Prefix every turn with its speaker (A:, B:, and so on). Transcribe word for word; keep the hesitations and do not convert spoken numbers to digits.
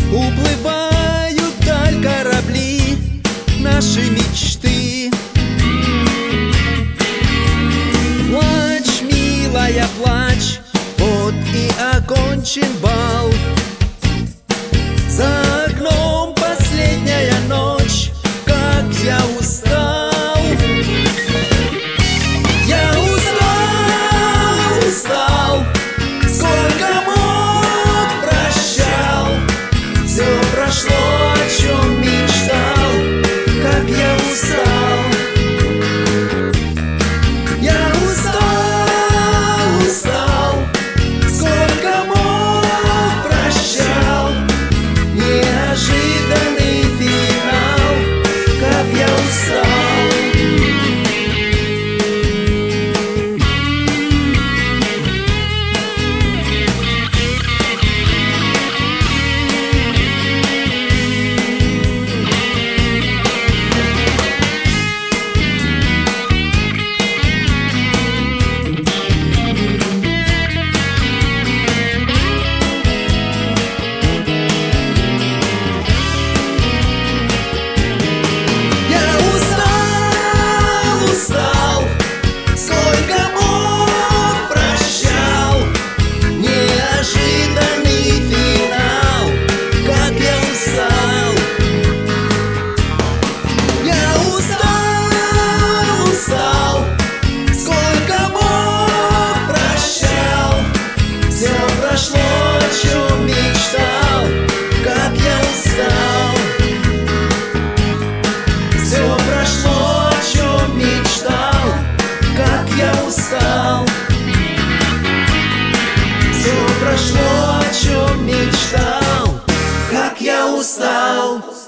A: Уплывают вдаль корабли наши мечты. Плачь, милая, плачь, вот и окончен бал. За окном последняя ночь, как я устал. Я устал, устал, сколько мог прощал. Все прошло, о чем мечтал, как я устал. Я устал, устал, сколько мог прощал. Неожиданный финал, как я устал. Устал. Все прошло, о чем мечтал, как я устал.